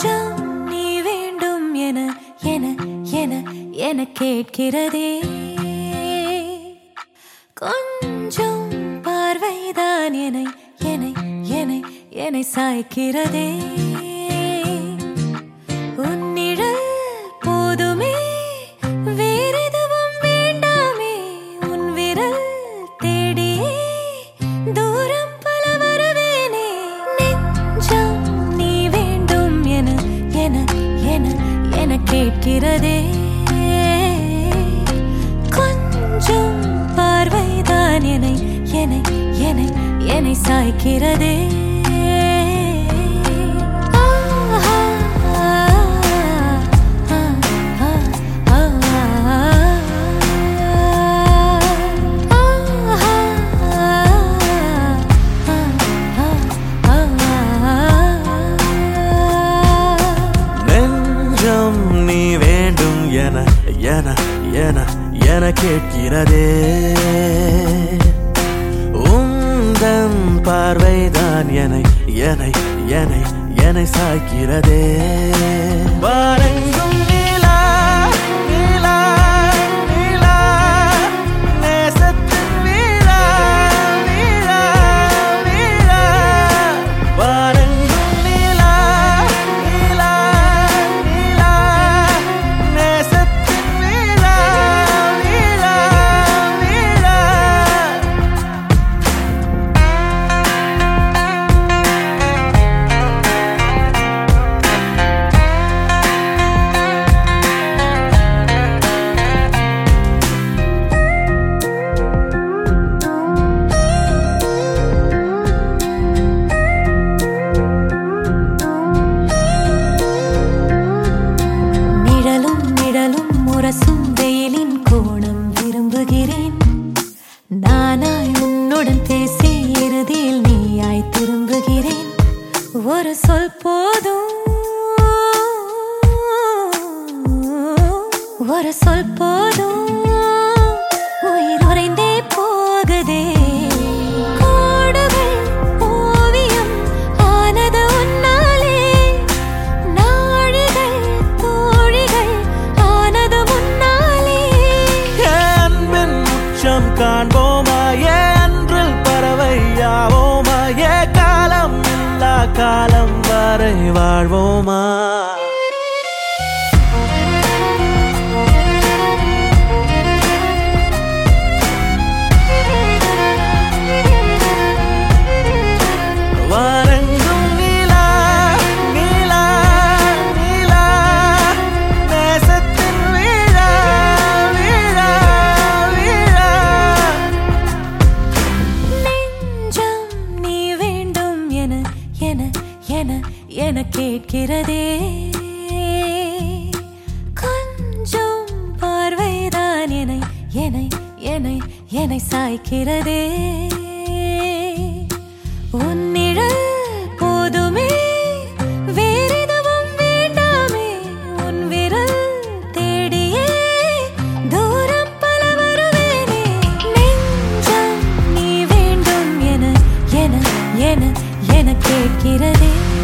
கொஞ்சம் நீ வேண்டும் என என என என கேட்கிறதே கொஞ்சம் பார்வைதான் என்னை என்னை என்னை என்னை சாய்க்கிறதே உன்னிழல் போதுமே வேறெதுவும் வேண்டாமே உன் விரல் தேடியே தூரம் பல வருவேனே நெஞ்சம் நீ வேண்டும் என என என என கேட்கிறதே கொஞ்சம் பார்வைதான் என்னை என்னை என்னை என்னை சாய்க்கிறதே என என என கேட்கிறதே உந்தன் பார்வைதான் என்னை என்னை என்னை என்னை சாய்க்கிறதே வானெங்கும் நீலா நீலா நீலா நேசத்தின் வீழா வீழா வீழா வானெங்கும் நீலா நீலா நீலா நேசத்தின் வீழா வீழா வீழா முரசும் வெயிலின் கோணம் விரும்புகிறேன் நானாய் உன்னுடன் பேசி இறுதியில் நீயாய் திரும்புகிறேன் ஒரு சொல் போதும் ஒரு சொல் போதும் உயிர் உறைந்தே போகுதே கோடுகள் ஓவியம் ஆனது உன்னாலே நாழிகள் தோழிகள் காண்போமா அன்றில் பறவையாவோமா காலம் இல்லா காலம் வரை வாழ்வோமா என கேட்கிறதே கொஞ்சம் பார்வைதான் என்னை என்னை என்னை என்னை சாய்க்கிறதே உன்னிழல் போதுமே வேறெதுவும் வேண்டாமே உன் விரல் தேடியே தூரம் பல வருவேனே நெஞ்சம் நீ வேண்டும் என என என என கேட்கிறதே